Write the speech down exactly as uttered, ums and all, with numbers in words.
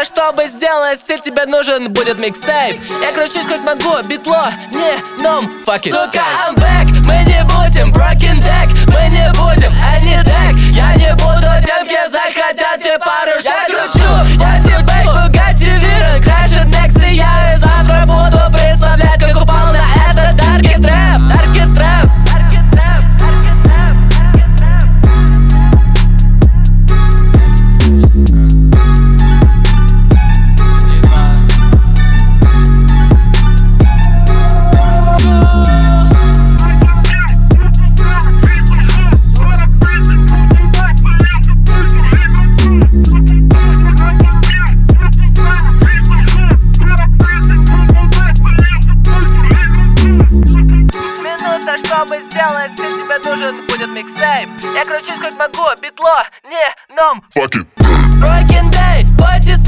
Минута, чтобы сделать стиль, тебе нужен будет микстейп. Я кручусь как могу, битло, не ном, fuck it. Сука, I'm back, мы не будем broken deck, мы не будем any deck. Я не буду тем, кем захотят тебе порушать. Я кручу, я тебе Bugatti Veyron, крашит Nexi, я и завтра буду представлять, как упал на этот дарки трэп, дарки трэп. Чтобы сделать стиль, тебе нужен будет микстейп. Я кручусь как могу, битло, не ном. Fuck it. Broken day, forty